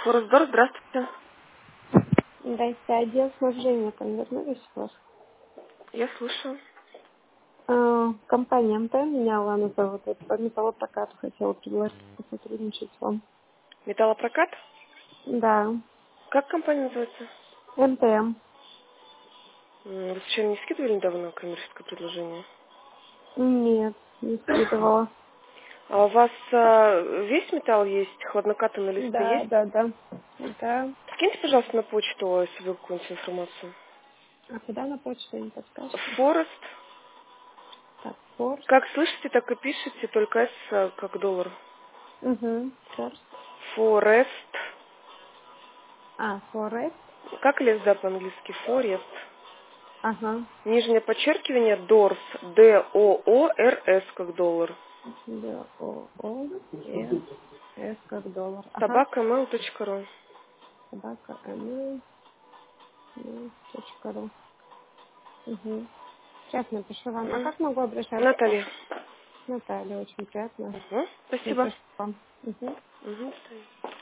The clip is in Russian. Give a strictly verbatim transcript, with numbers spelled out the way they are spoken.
Форсдор, здравствуйте. Здрасте, отдел снабжения там вернулись у вас? Я слушаю. А, компания МТ, меня Лана зовут, вот по металлопрокату хотела предложить сотрудничать вам. Металлопрокат? Да, Как компания называется? МТМ. М, Вы случайно не скидывали недавно коммерческое предложение? Нет, не скидывала. А у вас а, весь металл есть, хладнокатанные листы Да, есть? да, да. Да. Скиньте, пожалуйста, на почту, если вы какую-нибудь информацию. А куда на почту не подскажете? Форест. Так, Форс. Как слышите, так и пишите, только S а, как доллар. Угу, Форс. Форест. А, Форест. Как лес, да, по-английски? Форест. Ага. Нижнее подчеркивание, Дорс. Д О О Р С как доллар. Д О О С С как доллар. Ага. Собака mail точка ру. Собака МЛ. Точка ру. Угу. Сейчас напишу вам. А М. как могу обращаться к вам? Наталья. Наталья, очень приятно. Угу. Спасибо. Напишу вам. Мгм. Угу.